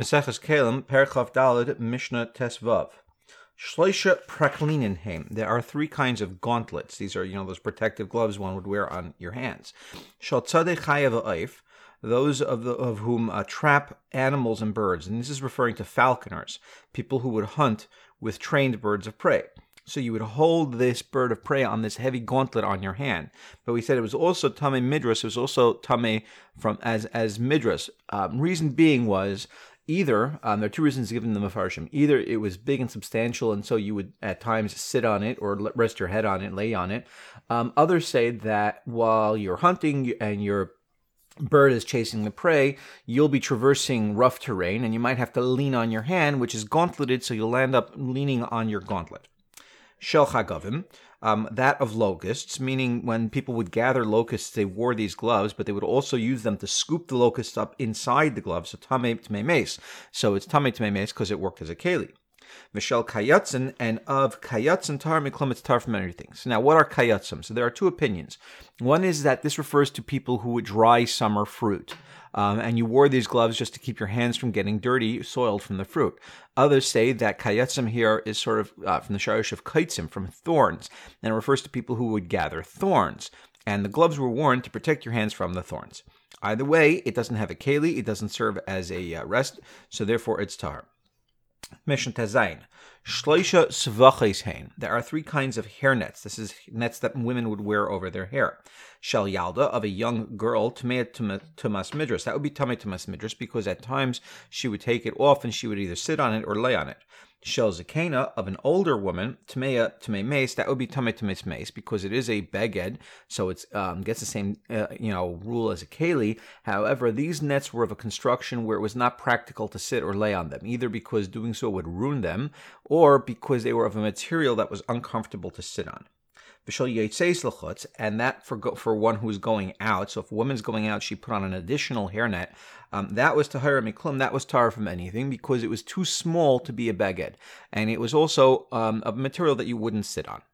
Maseches Kelim, Perchav Daled, Mishnah Tesvav. Shleisha praklinin heim. There are three kinds of gauntlets. These are, those protective gloves one would wear on your hands. Shal tzadei chayav ha'oif, those of whom trap animals and birds. And this is referring to falconers, people who would hunt with trained birds of prey. So you would hold this bird of prey on this heavy gauntlet on your hand. But we said it was also tamei midras. It was also tamei from as midras. Reason being was either there are two reasons given in the Mefarshim. Either it was big and substantial, and so you would at times sit on it or rest your head on it, lay on it. Others say that while you're hunting and your bird is chasing the prey, you'll be traversing rough terrain, and you might have to lean on your hand, which is gauntleted, so you'll end up leaning on your gauntlet. Shel chagavim, that of locusts, meaning when people would gather locusts, they wore these gloves, but they would also use them to scoop the locusts up inside the gloves, so tamei tmei meis. So it's tamei tmei meis because it worked as a keli. Mishel kayatzin, and of kayatzin tar miklum, it's tar from many things. Now, what are kayatzim? So there are two opinions. One is that this refers to people who would dry summer fruit. And you wore these gloves just to keep your hands from getting dirty, soiled from the fruit. Others say that kayatzim here is sort of from the sharish of kaitzim, from thorns, and it refers to people who would gather thorns. And the gloves were worn to protect your hands from the thorns. Either way, it doesn't have a keli, it doesn't serve as a rest, so therefore it's tar. Mishnah Tezayin. Shleisha Svaches Hain. There are three kinds of hair nets. This is nets that women would wear over their hair. Shel Yalda, of a young girl, Tamei Tumas Midras. That would be Tamei Tumas Midras because at times she would take it off and she would either sit on it or lay on it. Shel Zakena, of an older woman, Tamei Meis. That would be Tamei Tumas Meis because it is a beged, so it gets the same rule as a keli. However, these nets were of a construction where it was not practical to sit or lay on them, either because doing so would ruin them or because they were of a material that was uncomfortable to sit on. And that for one who is going out. So if a woman's going out, she put on an additional hairnet. That was tahara miklum. That was tar from anything because it was too small to be a beged, and it was also a material that you wouldn't sit on.